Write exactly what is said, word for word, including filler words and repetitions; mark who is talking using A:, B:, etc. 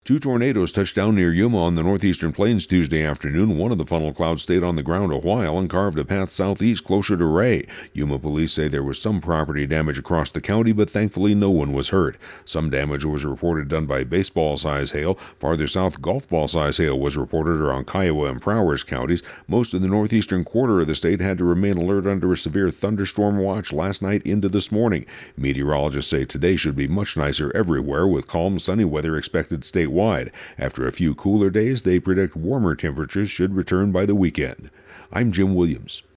A: Two tornadoes touched down near Yuma on the northeastern plains Tuesday afternoon. One of the funnel clouds stayed on the ground a while and carved a path southeast closer to Ray. Yuma police say there was some property damage across the county, but thankfully no one was hurt. Some damage was reported done by baseball-size hail. Farther south, golf ball-size hail was reported around Kiowa and Prowers counties. Most of the northeastern quarter of the state had to remain alert under a severe thunderstorm watch last night into this morning. Meteorologists say today should be much nicer everywhere, with calm, sunny weather expected statewide. After a few cooler days, they predict warmer temperatures should return by the weekend. I'm Jim Williams.